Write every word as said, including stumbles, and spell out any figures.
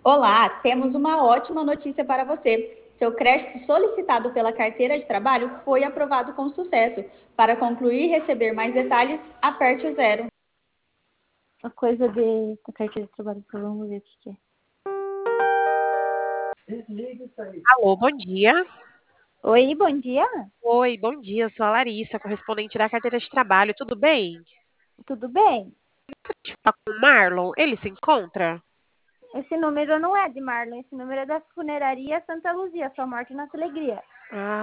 Olá, temos uma ótima notícia para você. Seu crédito solicitado pela carteira de trabalho foi aprovado com sucesso. Para concluir e receber mais detalhes, aperte o zero. A coisa de da carteira de trabalho, que vamos ver o que que é. Alô, bom dia. Oi, bom dia. Oi, bom dia. Eu sou a Larissa, correspondente da carteira de trabalho. Tudo bem? Tudo bem? Tá com o Marlon? Ele se encontra? Esse número não é de Marlon, esse número é da Funeraria Santa Luzia, Sua Morte e Nossa Alegria. Ah,